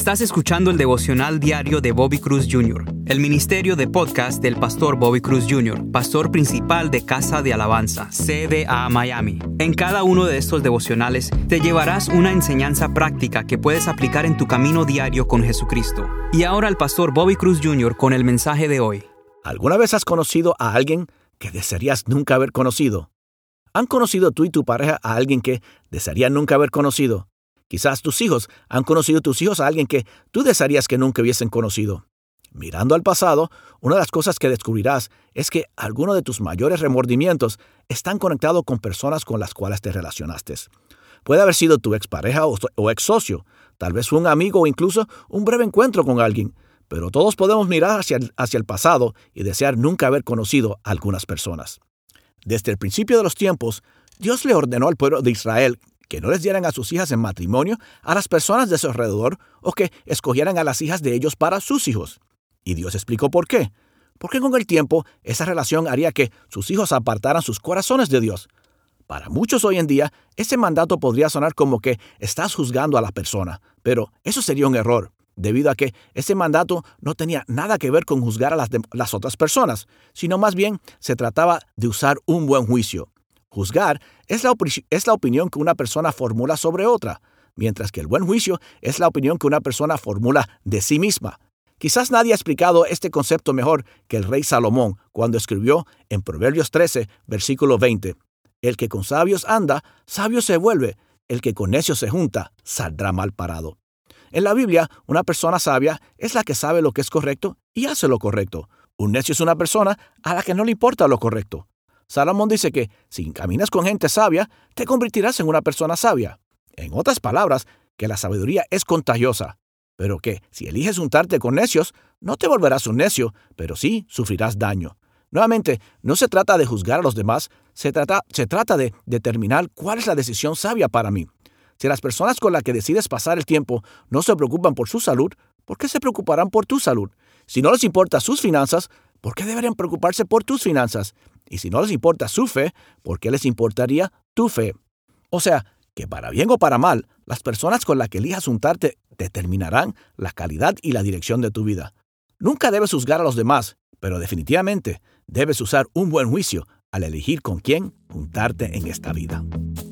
Estás escuchando el devocional diario de Bobby Cruz Jr., el ministerio de podcast del pastor Bobby Cruz Jr., pastor principal de Casa de Alabanza, CDA Miami. En cada uno de estos devocionales te llevarás una enseñanza práctica que puedes aplicar en tu camino diario con Jesucristo. Y ahora el pastor Bobby Cruz Jr. con el mensaje de hoy. ¿Alguna vez has conocido a alguien que desearías nunca haber conocido? ¿Han conocido tú y tu pareja a alguien que desearían nunca haber conocido? Quizás tus hijos han conocido tus hijos a alguien que tú desearías que nunca hubiesen conocido. Mirando al pasado, una de las cosas que descubrirás es que algunos de tus mayores remordimientos están conectados con personas con las cuales te relacionaste. Puede haber sido tu expareja o ex socio, tal vez un amigo o incluso un breve encuentro con alguien, pero todos podemos mirar hacia el pasado y desear nunca haber conocido a algunas personas. Desde el principio de los tiempos, Dios le ordenó al pueblo de Israel que no les dieran a sus hijas en matrimonio a las personas de su alrededor o que escogieran a las hijas de ellos para sus hijos. Y Dios explicó por qué. Porque con el tiempo esa relación haría que sus hijos apartaran sus corazones de Dios. Para muchos hoy en día, ese mandato podría sonar como que estás juzgando a la persona, pero eso sería un error, debido a que ese mandato no tenía nada que ver con juzgar a las otras personas, sino más bien se trataba de usar un buen juicio. Juzgar es la opinión que una persona formula sobre otra, mientras que el buen juicio es la opinión que una persona formula de sí misma. Quizás nadie ha explicado este concepto mejor que el rey Salomón cuando escribió en Proverbios 13, versículo 20. El que con sabios anda, sabio se vuelve. El que con necios se junta, saldrá mal parado. En la Biblia, una persona sabia es la que sabe lo que es correcto y hace lo correcto. Un necio es una persona a la que no le importa lo correcto. Salomón dice que si caminas con gente sabia, te convertirás en una persona sabia. En otras palabras, que la sabiduría es contagiosa, pero que si eliges juntarte con necios, no te volverás un necio, pero sí sufrirás daño. Nuevamente, no se trata de juzgar a los demás, se trata de determinar cuál es la decisión sabia para mí. Si las personas con las que decides pasar el tiempo no se preocupan por su salud, ¿por qué se preocuparán por tu salud? Si no les importa sus finanzas, ¿por qué deberían preocuparse por tus finanzas? Y si no les importa su fe, ¿por qué les importaría tu fe? O sea, que para bien o para mal, las personas con las que elijas juntarte determinarán la calidad y la dirección de tu vida. Nunca debes juzgar a los demás, pero definitivamente debes usar un buen juicio al elegir con quién juntarte en esta vida.